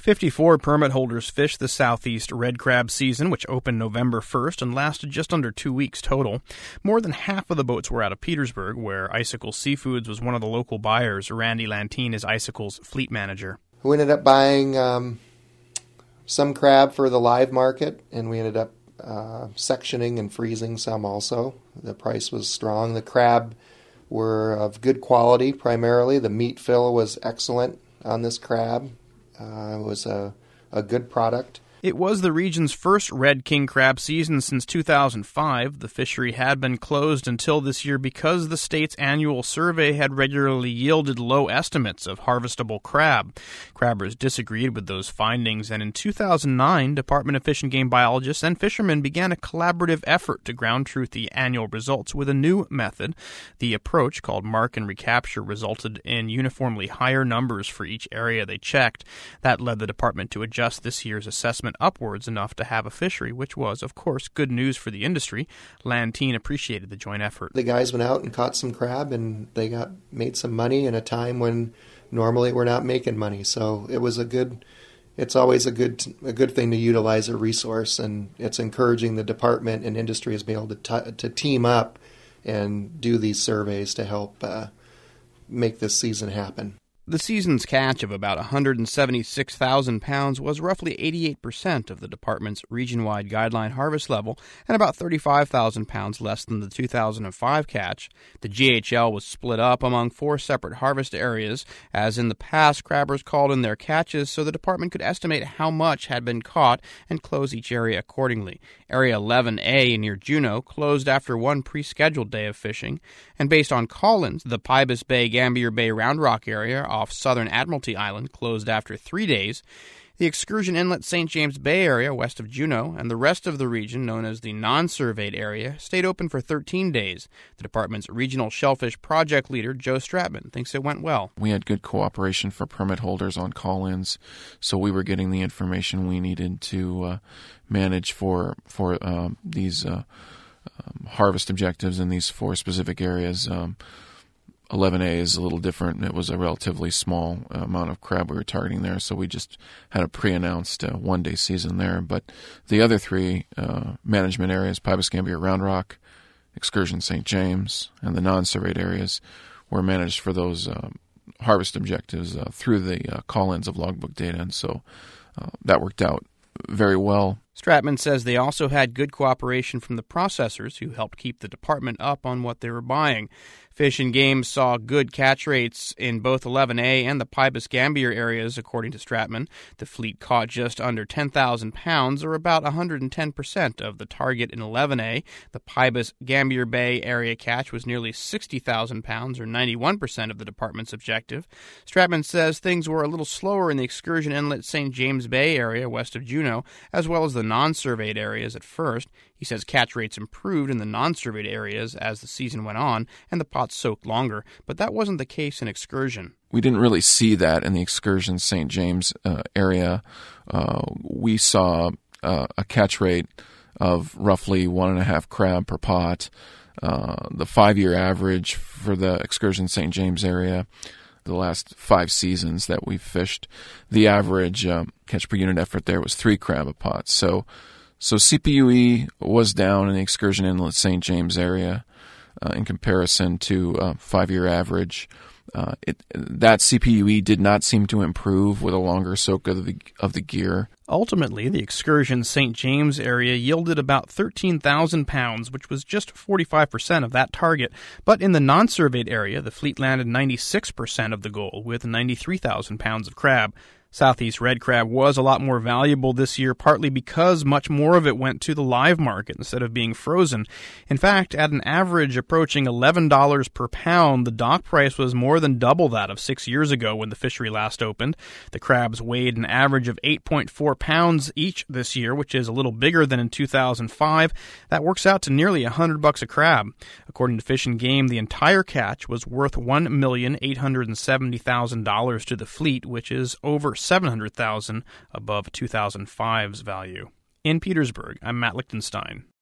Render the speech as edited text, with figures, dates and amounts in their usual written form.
54 permit holders fished the Southeast red crab season, which opened November 1st and lasted just under 2 weeks total. More than half of the boats were out of Petersburg, where Icicle Seafoods was one of the local buyers. Randy Lantine is Icicle's fleet manager. We ended up buying some crab for the live market, and we ended up sectioning and freezing some also. The price was strong. The crab were of good quality primarily. The meat fill was excellent on this crab. It was a good product. It was the region's first red king crab season since 2005. The fishery had been closed until this year because the state's annual survey had regularly yielded low estimates of harvestable crab. Crabbers disagreed with those findings, and in 2009, Department of Fish and Game biologists and fishermen began a collaborative effort to ground truth the annual results with a new method. The approach, called mark and recapture, resulted in uniformly higher numbers for each area they checked. That led the department to adjust this year's assessment upwards enough to have a fishery, which was, of course, good news for the industry. Lantine appreciated the joint effort. The guys went out and caught some crab, and they made some money in a time when normally we're not making money. So it was it's always a good thing to utilize a resource, and it's encouraging the department and industry has been able to team up and do these surveys to help make this season happen. The season's catch of about 176,000 pounds was roughly 88% of the department's region-wide guideline harvest level and about 35,000 pounds less than the 2005 catch. The GHL was split up among 4 separate harvest areas. As in the past, crabbers called in their catches so the department could estimate how much had been caught and close each area accordingly. Area 11A near Juneau closed after one pre-scheduled day of fishing, and based on call-ins, the Pybus Bay, Gambier Bay, Round Rock area off Southern Admiralty Island closed after 3 days. The Excursion Inlet St. James Bay area west of Juneau and the rest of the region, known as the non-surveyed area, stayed open for 13 days. The department's regional shellfish project leader, Joe Stratman, thinks it went well. We had good cooperation for permit holders on call-ins, so we were getting the information we needed to manage for these harvest objectives in these 4 specific areas. 11A is a little different. It was a relatively small amount of crab we were targeting there, so we just had a pre-announced one-day season there. But the other 3 management areas, Pybus, Gambier, Round Rock, Excursion St. James, and the non-surveyed areas were managed for those harvest objectives through the call-ins of logbook data, and so that worked out very well. Stratman says they also had good cooperation from the processors who helped keep the department up on what they were buying. Fish and Game saw good catch rates in both 11A and the Pybus Gambier areas, according to Stratman. The fleet caught just under 10,000 pounds, or about 110% of the target in 11A. The Pybus Gambier Bay area catch was nearly 60,000 pounds, or 91% of the department's objective. Stratman says things were a little slower in the Excursion Inlet St. James Bay area west of Juneau, as well as the non-surveyed areas at first. He says catch rates improved in the non-surveyed areas as the season went on, and the pots soaked longer, but that wasn't the case in Excursion. We didn't really see that in the Excursion St. James area. We saw a catch rate of roughly 1.5 crab per pot. The 5-year average for the Excursion St. James area, the last 5 seasons that we've fished, the average catch per unit effort there was 3 crab a pot. So CPUE was down in the Excursion Inlet St. James area in comparison to 5-year average. That CPUE did not seem to improve with a longer soak of the gear. Ultimately, the Excursion St. James area yielded about 13,000 pounds, which was just 45% of that target. But in the non-surveyed area, the fleet landed 96% of the goal, with 93,000 pounds of crab. Southeast red crab was a lot more valuable this year, partly because much more of it went to the live market instead of being frozen. In fact, at an average approaching $11 per pound, the dock price was more than double that of 6 years ago when the fishery last opened. The crabs weighed an average of 8.4 pounds each this year, which is a little bigger than in 2005. That works out to nearly $100 a crab. According to Fish and Game, the entire catch was worth $1,870,000 to the fleet, which is over $700,000 above 2005's value. In Petersburg, I'm Matt Lichtenstein.